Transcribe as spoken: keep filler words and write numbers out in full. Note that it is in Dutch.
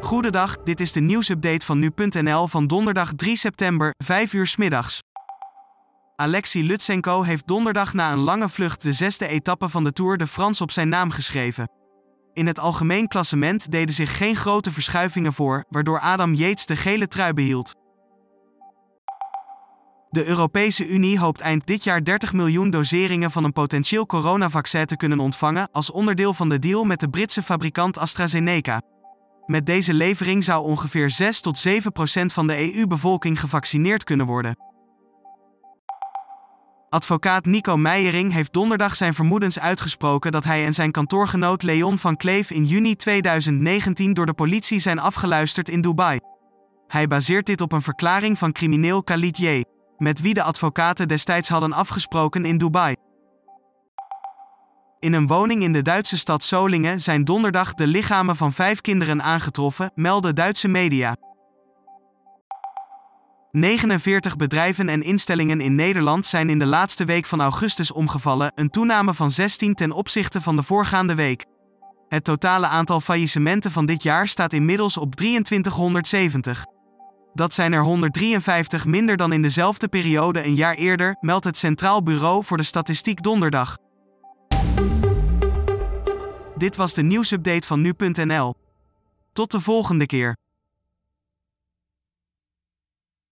Goedendag, dit is de nieuwsupdate van nu punt n l van donderdag drie september, vijf uur 's middags. Alexei Lutsenko heeft donderdag na een lange vlucht de zesde etappe van de Tour de France op zijn naam geschreven. In het algemeen klassement deden zich geen grote verschuivingen voor, waardoor Adam Yates de gele trui behield. De Europese Unie hoopt eind dit jaar dertig miljoen doseringen van een potentieel coronavaccin te kunnen ontvangen als onderdeel van de deal met de Britse fabrikant AstraZeneca. Met deze levering zou ongeveer zes tot zeven procent van de E U-bevolking gevaccineerd kunnen worden. Advocaat Nico Meijering heeft donderdag zijn vermoedens uitgesproken dat hij en zijn kantoorgenoot Leon van Kleef in juni tweeduizend negentien door de politie zijn afgeluisterd in Dubai. Hij baseert dit op een verklaring van crimineel Khalid J., met wie de advocaten destijds hadden afgesproken in Dubai. In een woning in de Duitse stad Solingen zijn donderdag de lichamen van vijf kinderen aangetroffen, melden Duitse media. negenenveertig bedrijven en instellingen in Nederland zijn in de laatste week van augustus omgevallen, een toename van zestien ten opzichte van de voorgaande week. Het totale aantal faillissementen van dit jaar staat inmiddels op drieëntwintighonderdzeventig. Dat zijn er honderddrieënvijftig minder dan in dezelfde periode een jaar eerder, meldt het Centraal Bureau voor de Statistiek donderdag. Dit was de nieuwsupdate van nu punt n l. Tot de volgende keer.